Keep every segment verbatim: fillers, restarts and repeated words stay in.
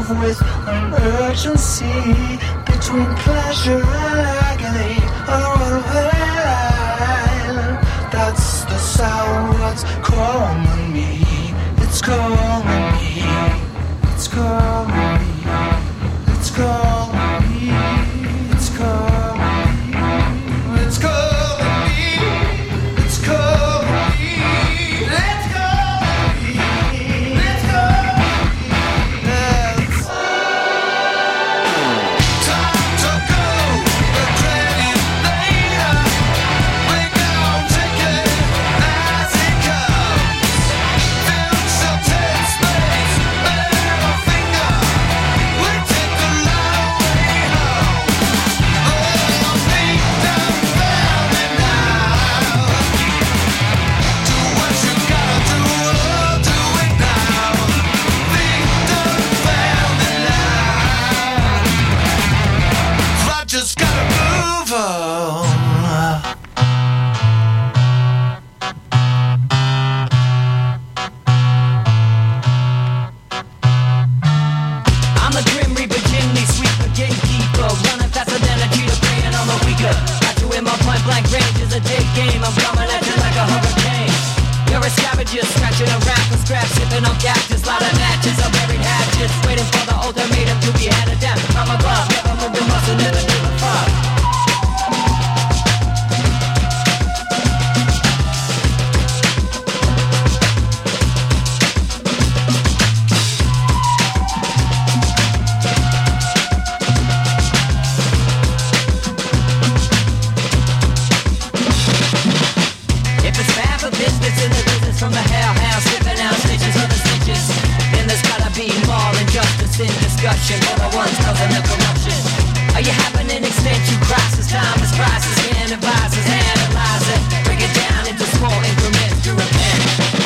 move with an urgency between pleasure and agony. A whirlwind, that's the sound that's calling me. It's calling me. It's calling me. It's calling me. It's calling me. It's calling me. It's calling me. Let's go. Let's go. Let's time to go. The credit later. We don't take it as it comes. Feel some tense space. Bear a finger. We take the long way home. Oh, think down found it now. Do what you gotta do. Oh, do it now. Think down found it now. I just gotta move on. I'm the Grim Reaper, chimney sweeper, gatekeeper, running faster than a cheetah, preying on the weaker. Got you in my point blank range, it's a day game. I'm coming at you like a hurricane. You're a scavenger, scratching around for scraps, sipping on cactus, lot of matches, of buried hatches, waiting for the ultimatum to be handed down. I'm a boss, never moving muscle, never give a fuck. If it's bad for business in the business from the hellhound, slipping out stitches for the stitches, then there's gotta be more than justice in discussion for the ones causing the corruption. Are you having an existential crisis? Time is prices, and advisors analyze it, break it down into small increments to repent.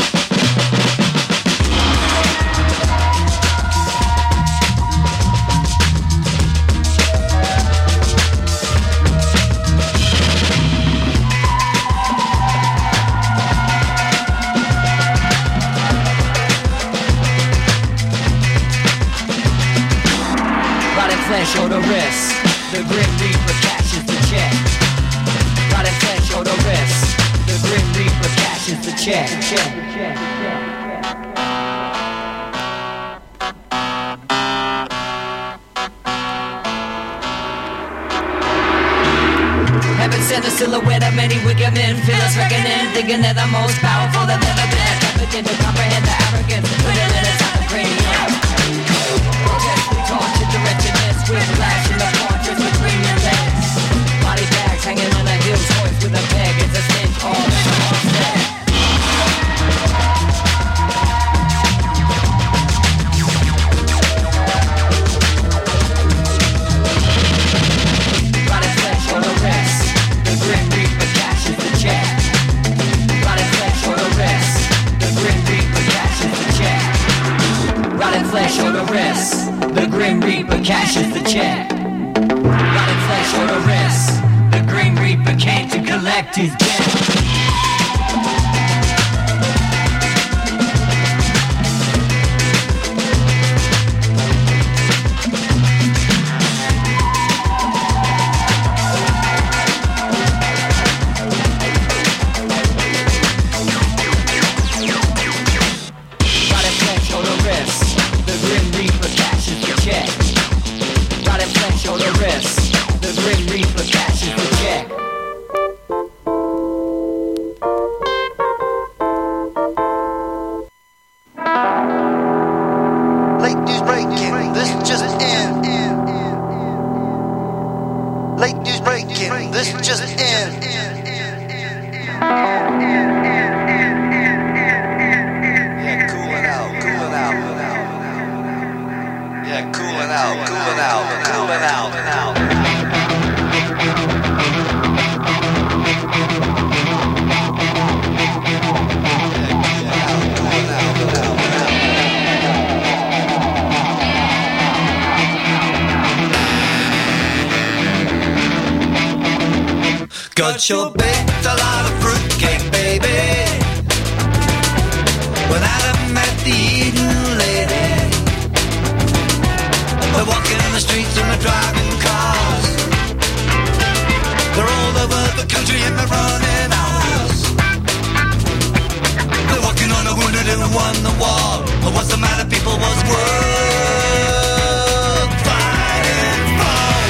Rotting flesh or the wrist, the Grim Reaper cashes the check. Rotting flesh or the wrist, the Grim Reaper cashes the check. check, check, check. Heaven sent a silhouette of many wicked men, feel us reckoning, thinking they're the most powerful they've ever been. I begin to comprehend the arrogance, put it in inside the cranium. Grotesquely tortured, the wretchedness, whiplash in the portraits between your legs. Body bags hanging on the hills, hoist with a peg, it's a stench, all in the offset. Rotted flesh or the rest, the Grim Reaper cashes the check. Rotted flesh or the rest, the Grim Reaper cashes the check. Rotted flesh or the rest, the Grim Reaper cashes the check. Rotted flesh or the rest, the Grim Reaper came to collect his debt. Rotted flesh or the rest, the Grim Reaper cashes the check. Rotted flesh or the rest, the Grim Reaper cashes the check. Late news breaking, this just in. Late news breaking, this just in. Yeah, cooling out, cooling out. Yeah, cooling out, cooling out, cooling out, out. Got your baked a lot of fruitcake, baby. Without a met the Eden lady. They're walking in the streets and they're driving cars. They're all over the country and they're running hours. They're walking on a wounded who won the war. But what's the matter, people, was worth fighting for.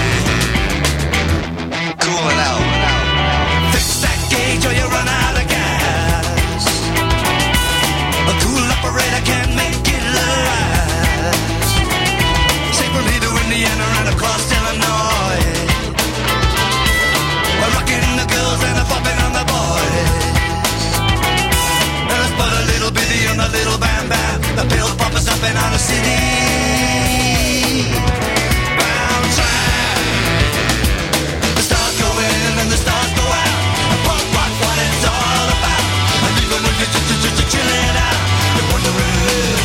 Cool it out. Fix that gauge or you run out of gas. A cool operator can make it last. Say from here to Indiana and across Illinois. We're rocking the girls and they're popping on the boys. And it's but a little bitty on the little bam bam. The pills pop us up in our city. Bound track. The stars go in and the stars go out. And punk rock what it's all about. And even when you're just, just, just chilling out, you're wondering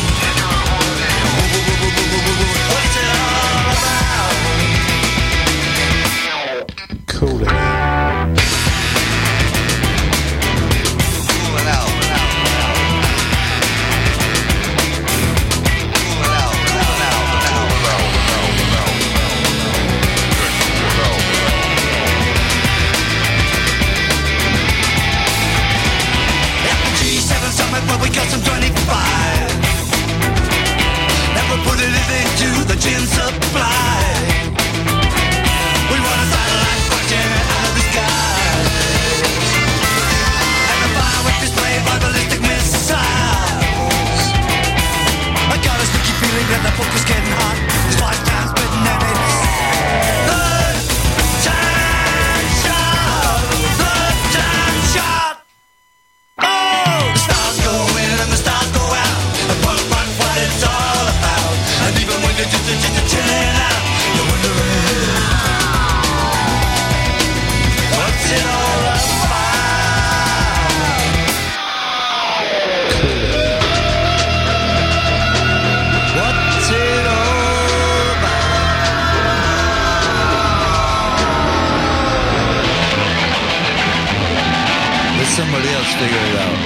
what's it all about. Cool it out. Cool it out. Cool it out. Cool it out. At the G seven summit where we got some twenty-five. Never put it into the gin supply. We want a satellite crashing out of the sky. And the fireworks display by ballistic missiles. I got a sticky feeling that the focus getting hot. It's five times spitting and it's third time shot. Third time shot. Oh! The stars go in and the stars go out. And punk rock what it's all about. And even when you're just, just, just chilling out, you're wondering what's it all about? What's it all about? Let somebody else figure it out.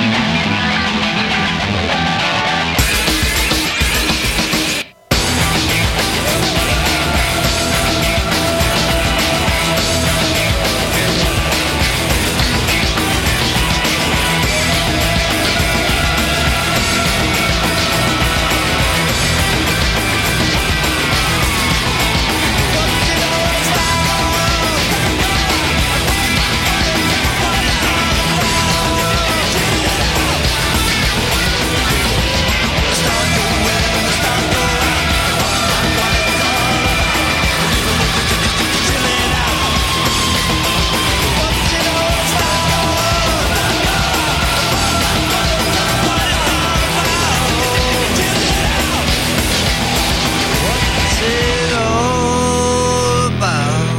What's it all about?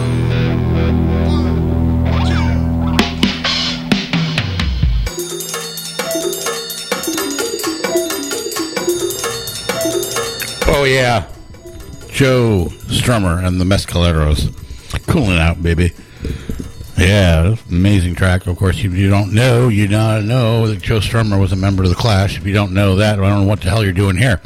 Oh, yeah. Joe Strummer and the Mescaleros. Cooling out, baby. Yeah, amazing track. Of course, if you don't know, you don't know that Joe Strummer was a member of the Clash. If you don't know that, I don't know what the hell you're doing here.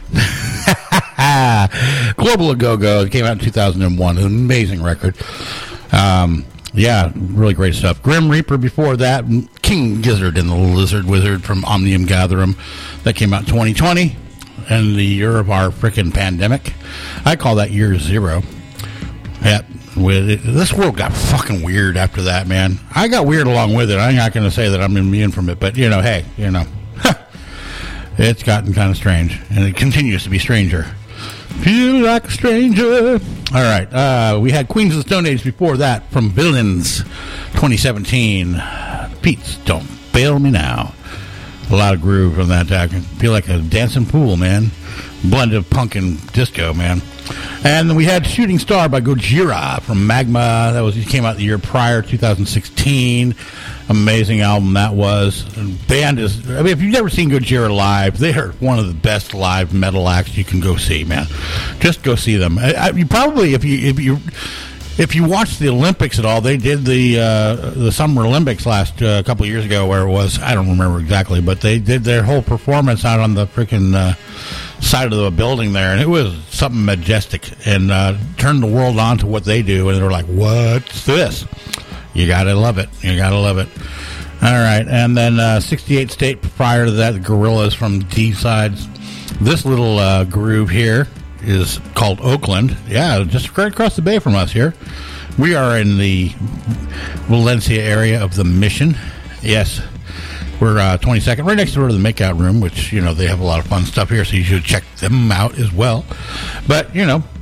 Global A Go-Go. It came out in two thousand one. An amazing record. Um, yeah, really great stuff. Grim Reaper before that. King Gizzard and the Lizard Wizard from Omnium Gatherum. That came out in twenty twenty. And the year of our frickin' pandemic. I call that year zero. Yeah, with it, this world got fucking weird after that, man. I got weird along with it. I'm not going to say that I'm immune from it, but, you know, hey, you know, it's gotten kind of strange, and it continues to be stranger. Feel like a stranger. All right, uh, we had Queens of the Stone Age before that from Villains, twenty seventeen. Pete's Don't Bail Me Now. A lot of groove on that. I can feel like a dancing pool, man. Blend of punk and disco, man. And then we had Shooting Star by Gojira from Magma. That was, it came out the year prior, two thousand sixteen. Amazing album that was. The band is, I mean, if you've never seen Gojira live, they are one of the best live metal acts you can go see, man. Just go see them. I, I, you probably, if you, if you, if you watched the Olympics at all, they did the uh, the Summer Olympics last uh, a couple of years ago, where it was, I don't remember exactly, but they did their whole performance out on the freaking uh, side of the building there, and it was something majestic, and uh, turned the world on to what they do, and they were like, what's this? You gotta love it. You gotta love it. All right, and then uh, sixty-eight State prior to that, the Gorillas from D-Sides. This little uh, groove here is called Oakland. Yeah, just right across the bay from us here. We are in the Valencia area of the Mission. Yes, we're uh, twenty-second, right next door to the Makeout Room, which, you know, they have a lot of fun stuff here, so you should check them out as well. But, you know,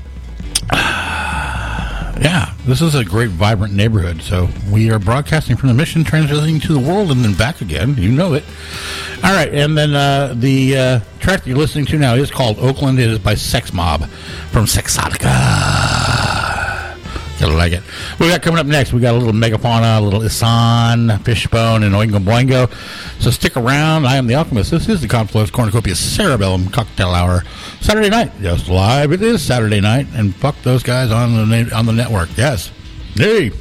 yeah, this is a great, vibrant neighborhood. So we are broadcasting from the Mission, transitioning to the world, and then back again. You know it. All right, and then uh, the uh, track that you're listening to now is called Oakland. It is by Sex Mob from Sexotica. Gotta like it. We got coming up next. We got a little Megafauna, a little Isan, Fishbone, and Oingo Boingo. So stick around. I am the Alchemist. This is the Confluence Cornucopia Cerebellum Cocktail Hour. Saturday night, just live. It is Saturday night, and fuck those guys on the on the network. Yes. Hey.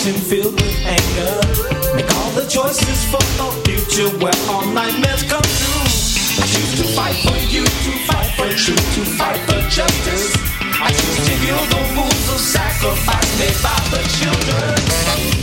nation filled with anger. Make all the choices for a future where all nightmares come true. I choose to fight for you, to fight for truth, to fight for justice. I choose to heal the wounds of sacrifice made by the children.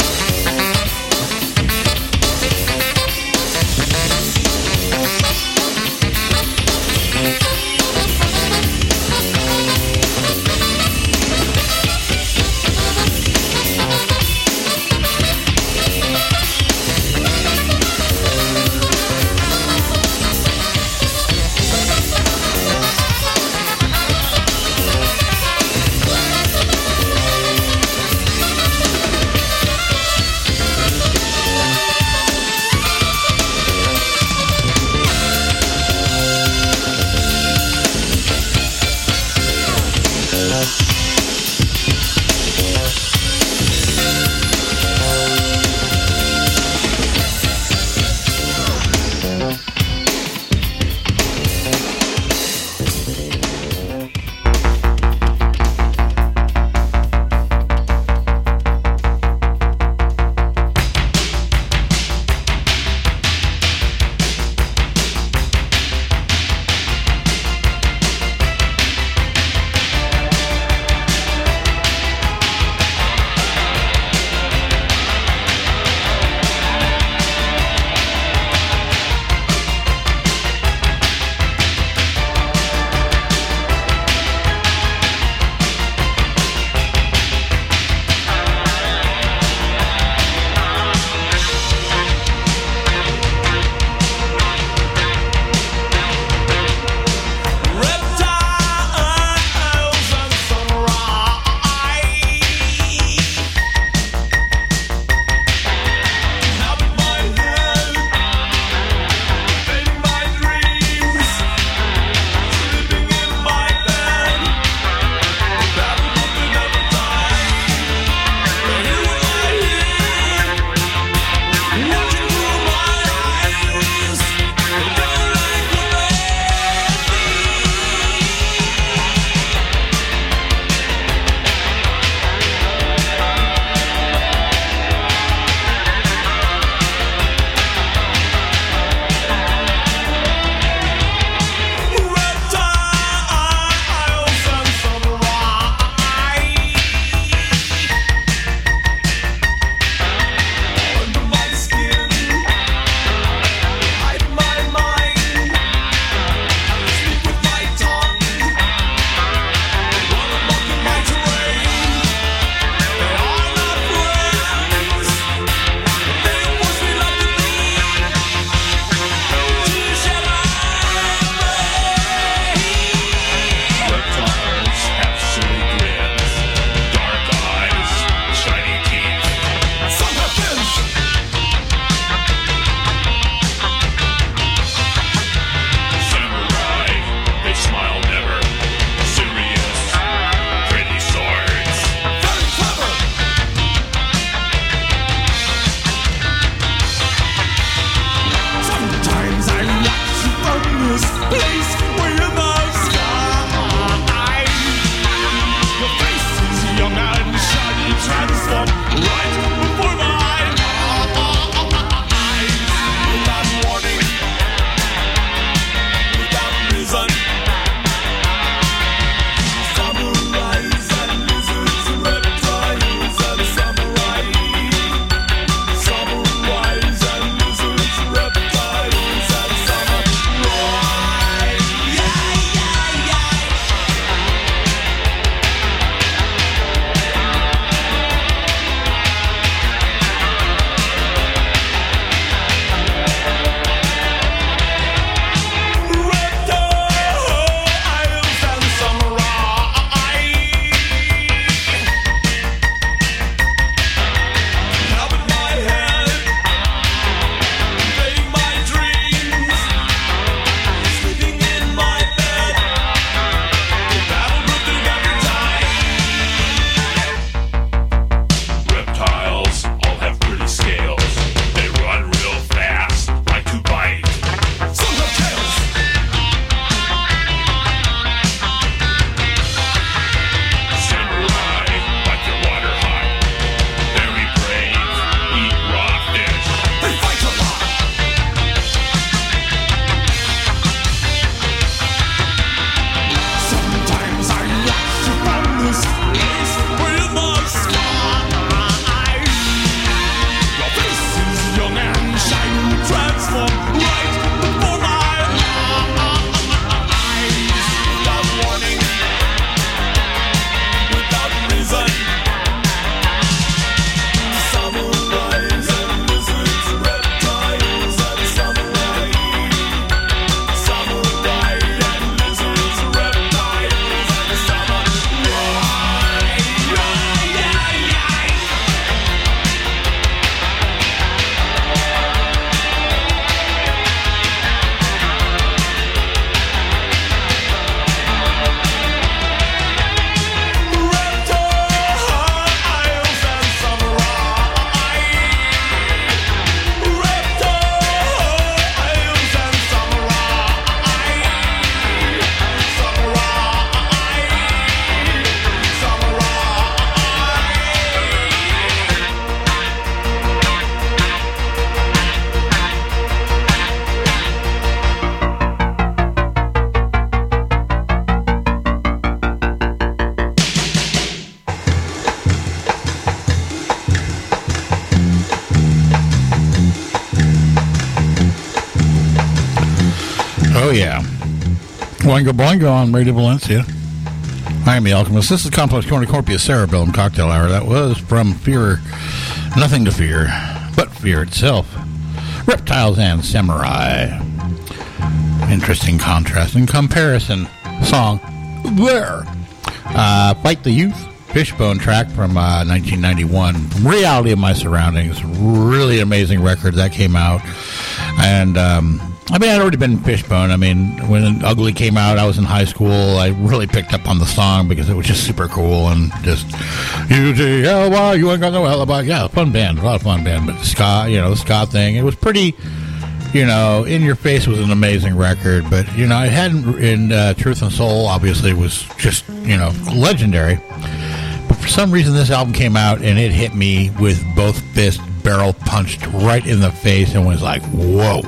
Boingo Boingo on Radio Valencia. I am the Alchemist. This is Complex Cornucopia Cerebellum Cocktail Hour. That was from Fear, Nothing to Fear, but Fear itself. Reptiles and Samurai. Interesting contrast and comparison song there. Uh, Fight the Youth, Fishbone track from uh, nineteen ninety-one. Reality of My Surroundings. Really amazing record that came out. And, um, I mean, I'd already been Fishbone. I mean, when Ugly came out, I was in high school. I really picked up on the song because it was just super cool and just, U G L Y, you ain't got no alibi. Yeah, fun band, a lot of fun band. But the ska, you know, the ska thing, it was pretty, you know, In Your Face was an amazing record. But, you know, it hadn't, in uh, Truth and Soul, obviously, was just, you know, legendary. But for some reason, this album came out and it hit me with both fists barrel punched right in the face and was like, whoa.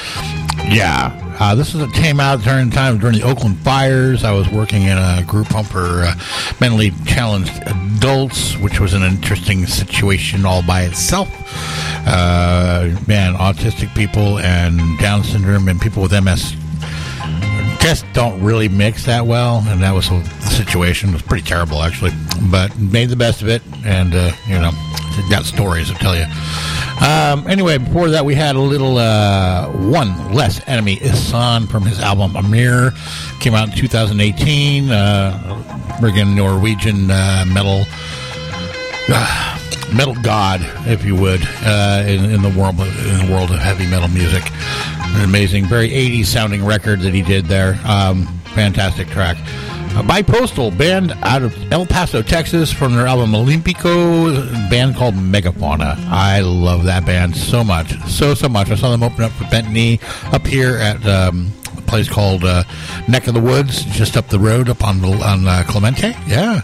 Yeah, uh, this is a came out during the time during the Oakland fires. I was working in a group home for uh, mentally challenged adults, which was an interesting situation all by itself. Uh, man, autistic people and Down syndrome and people with M S just don't really mix that well, and that was the situation. It was pretty terrible, actually, but made the best of it, and uh, you know, got stories to tell you. Um, anyway, before that, we had a little uh, One Less Enemy Isan from his album Amir. Came out in two thousand eighteen. Uh, friggin' Norwegian uh, metal uh, metal god, if you would, uh, in, in the world in the world of heavy metal music. An amazing, very eighties sounding record that he did there. Um, fantastic track. Uh, Bipostal, band out of El Paso, Texas, from their album Olympico, a band called Megafauna. I love that band so much. So, so much. I saw them open up for Bent Knee up here at um, a place called uh, Neck of the Woods, just up the road up on, on uh, Clemente. Yeah.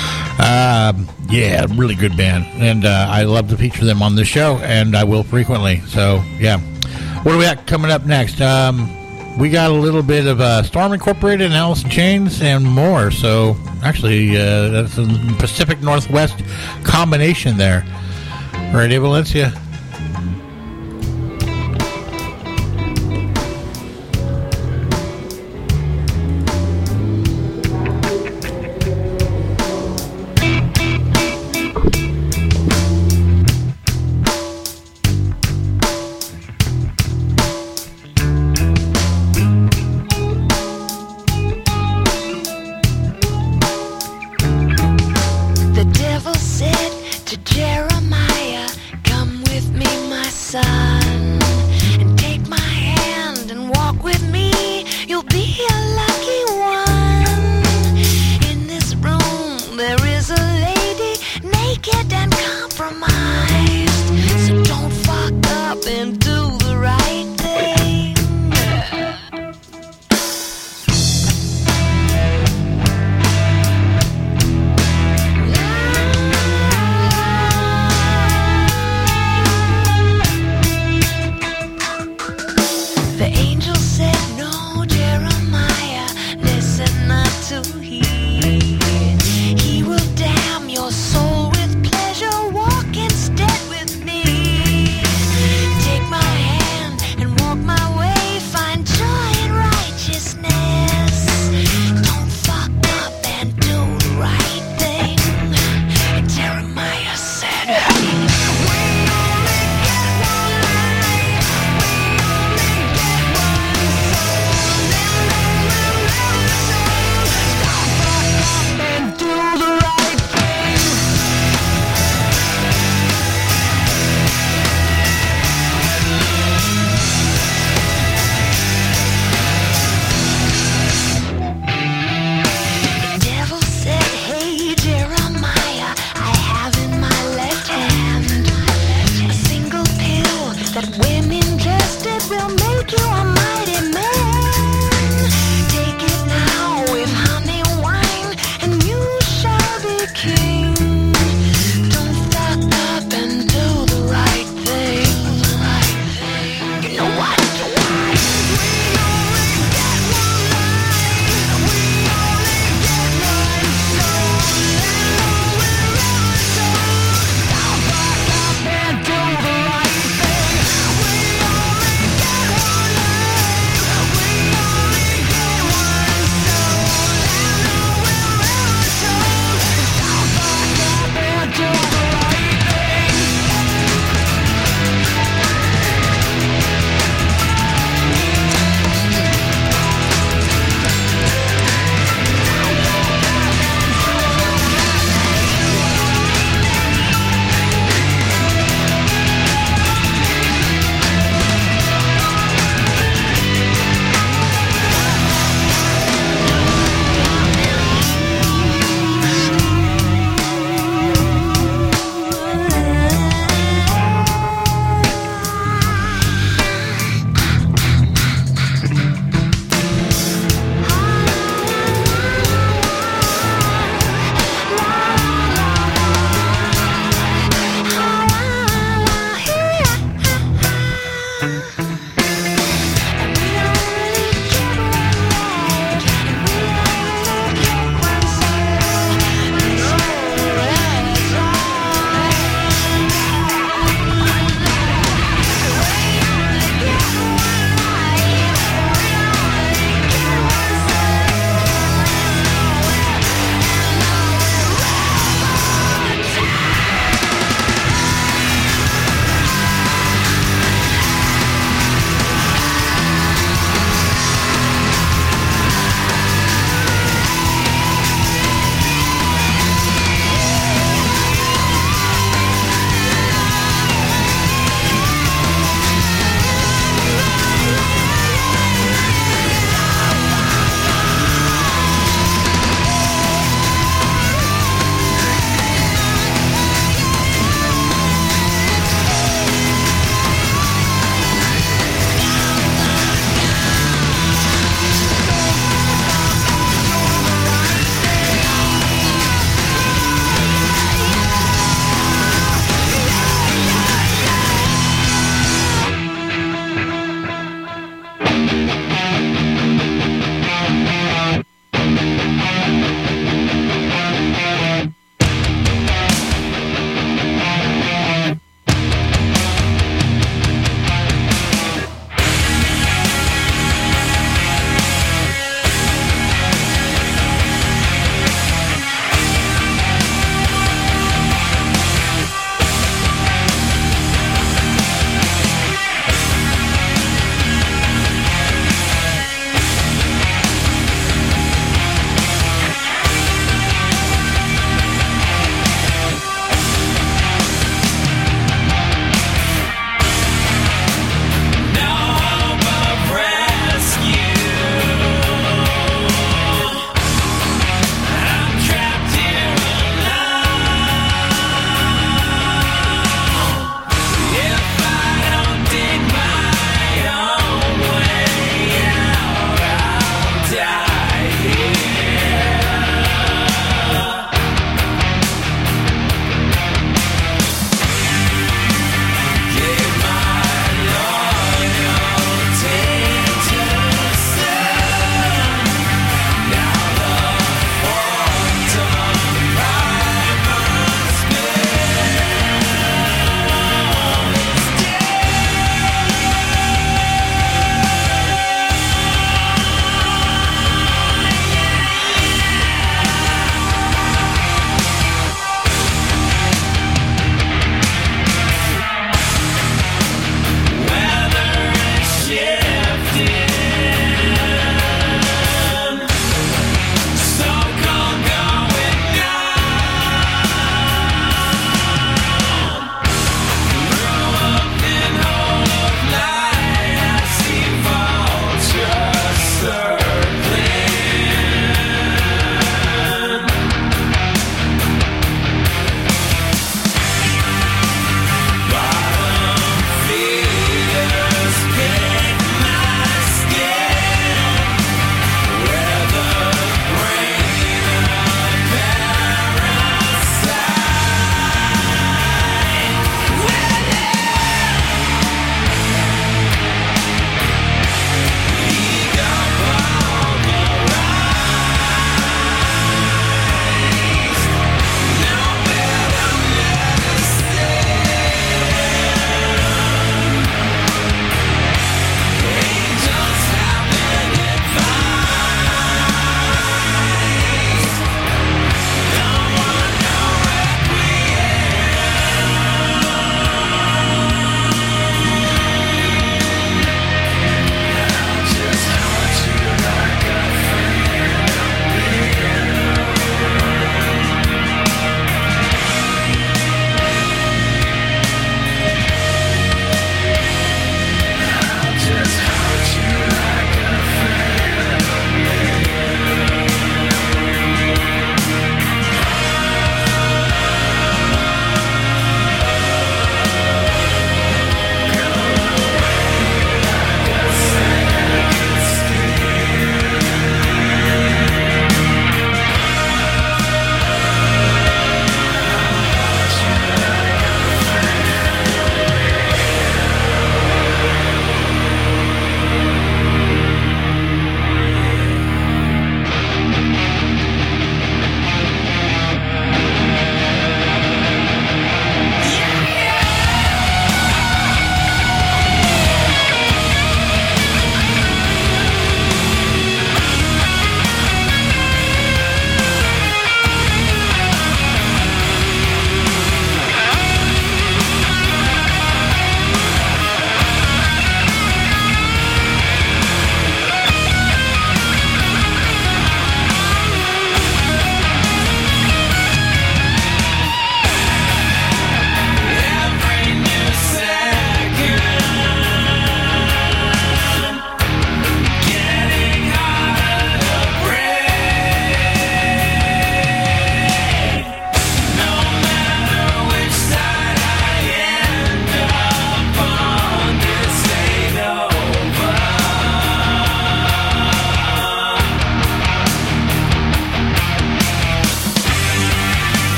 Um, yeah, really good band. And uh, I love to feature them on the show, and I will frequently. So, yeah. What do we got coming up next? Um... We got a little bit of uh, Storm Incorporated and Alice in Chains and more. So, actually, uh, that's a Pacific Northwest combination there. Radio Valencia. Stop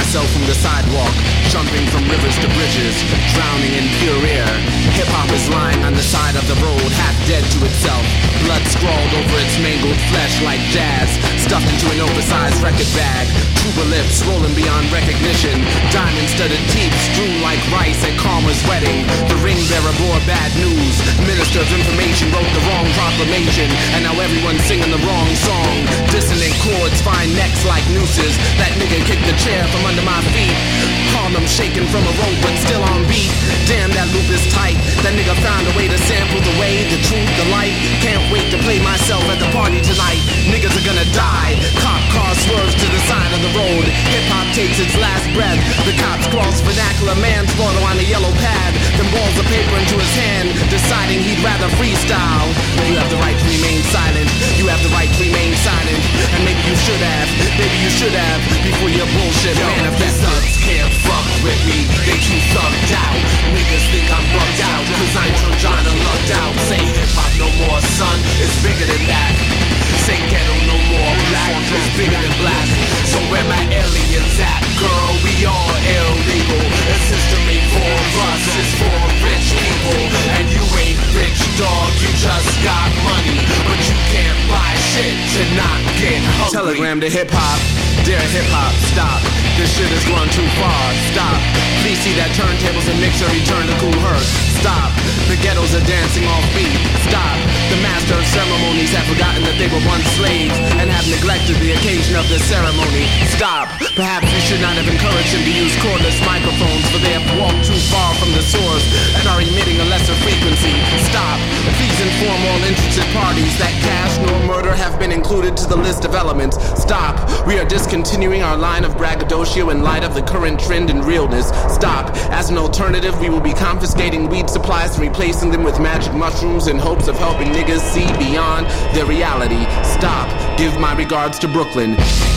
myself from the sidewalk, jumping from rivers to bridges, drowning in pure air. Hip-hop is lying on the side of the road, half dead to itself. Blood scrawled over its mangled flesh like jazz, stuffed into an oversized record bag. Tuba lips rolling beyond recognition, diamond-studded teeth strewn like rice at Karma's wedding. The ring bearer bore bad news, minister of information wrote the wrong proclamation, and now everyone's singing the wrong song. Dissonant chords find necks like nooses. That nigga kicked the chair from under my feet. Harlem shaking from a rope but still on beat. Damn, that loop is tight. That nigga found a way to sample the way, the truth, the light. Can't wait to play myself at the party tonight. Niggas are gonna die. Cop car swerves to the side of the road. Hip-hop takes its last breath. The cops cross vernacular manslaughter on a yellow pad. Then balls of paper into his hand, deciding he'd rather freestyle. You have the right to remain silent. You have the right to remain silent. And maybe you should have, maybe you should have, before your bullshit manifests. Thugs can't fuck with me, they too thugged out. Niggas think I'm bugged out, cause I'm trying to lucked out. Say hip-hop no more, son, it's bigger than that. Say ghetto no more, black, it's bigger than black. So where my aliens at, girl, we all illegal. The system ain't for us, it's for rich people. And you ain't rich, dog, you just got money. But you can't buy shit to not get hungry. Telegram to hip-hop, dear hip-hop, stop. This shit is going too far, stop. Please see that turntables and mixer return to Cool Herc. Stop, the ghettos are dancing off beat. Stop, the master of ceremonies have forgotten that they were once slaves and have neglected the occasion of the ceremony. Stop, perhaps we should not have encouraged them to use cordless microphones, for they have walked too far from the source and are emitting a lesser frequency. Stop, please inform all interested parties that cash nor murder have been included to the list of elements. Stop, we are discontinuing our line of braggadocio in light of the current trend in realness. Stop, as an alternative we will be confiscating weed supplies and replacing them with magic mushrooms in hopes of helping niggas see beyond their reality. Stop, give my regards to Brooklyn.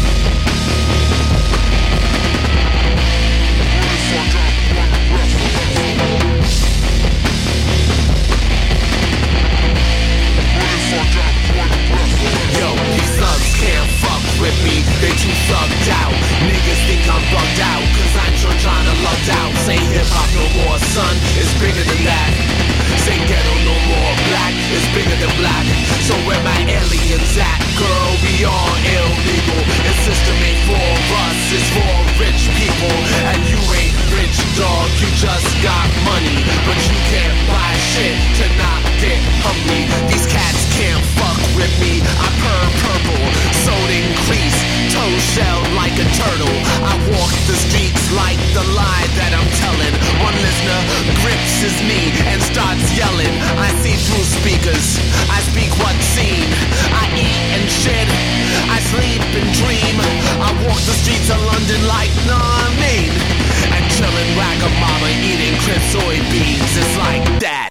Yo, these thugs can't fuck with me, they too thugged out. Niggas think I'm bugged out, cause I'm sure trying to lucked out. Say hip-hop no more, son, it's bigger than that. Say ghetto no more, black, it's bigger than black. So where my aliens at, girl, we all illegal. The system ain't for us, it's for rich people. And you ain't rich, dog, you just got money. But you can't buy shit to not get hungry. These cats can't fuck with me, I purr purple, sold increase, toe shelled like a turtle. I walk the streets like the lie that I'm telling. One listener grips his knee and starts yelling. I see through speakers, I speak what's seen. I eat and shit, I sleep and dream. I walk the streets of London like, nah, I mean. And chillin' Wagamama eating crisp soybeans, it's like that.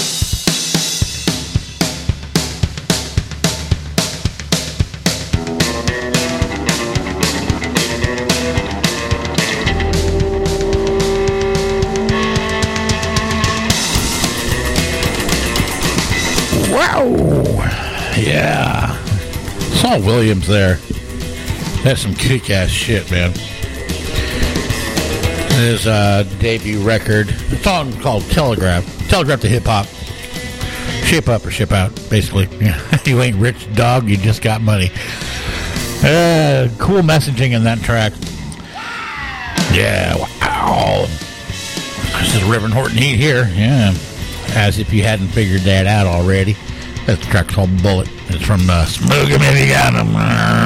Wow. Yeah. Saul Williams there. That's some kick-ass shit, man. His uh, debut record, a song called Telegraph. Telegraph to hip-hop. Ship up or ship out, basically. You ain't rich, dog, you just got money. Uh, cool messaging in that track. Yeah, wow. This is Reverend Horton Heat here. Yeah. As if you hadn't figured that out already. That's the track called Bullet. It's from uh, Smoke 'em if you got 'em.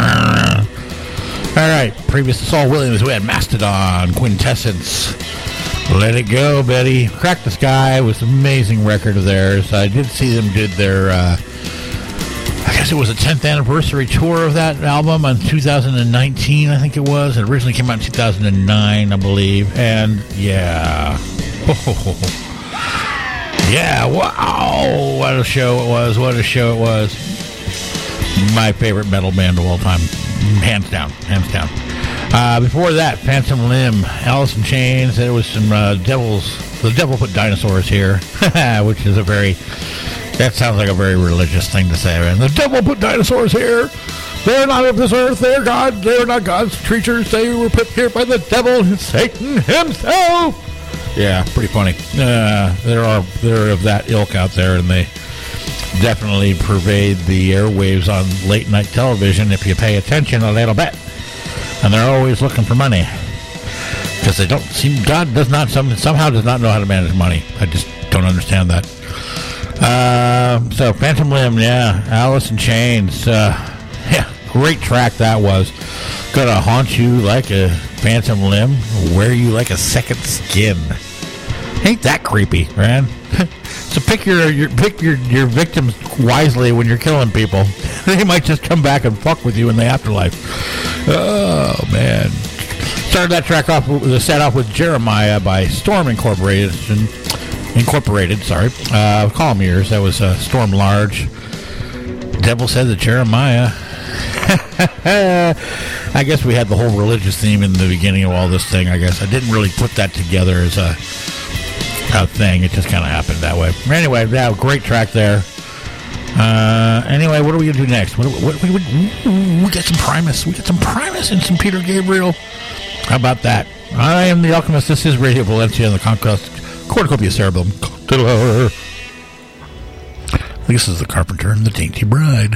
All right. Previous to Saul Williams, we had Mastodon, Quintessence. Let It Go, Betty. Crack the Sky was an amazing record of theirs. I did see them did their, uh, I guess it was a tenth anniversary tour of that album in two thousand nineteen, I think it was. It originally came out in two thousand nine, I believe. And yeah. Oh, yeah, wow. What a show it was. What a show it was. My favorite metal band of all time. Hands down. Hands down. Uh, before that, Phantom Limb, Alice in Chains. There was some uh, Devils. The Devil Put Dinosaurs here, which is a very That sounds like a very religious thing to say, man. The devil put dinosaurs here. They're not of this earth. They're God. They're not God's creatures. They were put here by the devil, Satan himself. Yeah, pretty funny. Uh, there are there are of that ilk out there, and they definitely pervade the airwaves on late night television if you pay attention a little bit. And they're always looking for money because they don't seem. God does not some, somehow does not know how to manage money. I just don't understand that. Uh, so Phantom Limb, yeah, Alice in Chains, uh, yeah, great track that was. Gonna haunt you like a phantom limb, wear you like a second skin. Ain't that creepy, man? So pick your, your pick your, your victims wisely when you're killing people. They might just come back and fuck with you in the afterlife. Oh man! Started that track off with the set off with Jeremiah by Storm Incorporated. Incorporated, sorry. Uh, Calm Ears. That was uh, Storm Large. Devil said that Jeremiah. I guess we had the whole religious theme in the beginning of all this thing. I guess I didn't really put that together as a, a thing. It just kind of happened that way. Anyway, yeah, great track there. Uh, anyway, what are we gonna do next? What, what, what, what, we got some Primus. We got some Primus and some Peter Gabriel. How about that? I am the Alchemist. This is Radio Valencia and the Conquest Cornucopia Cerebellum. This is the Carpenter and the Dainty Bride.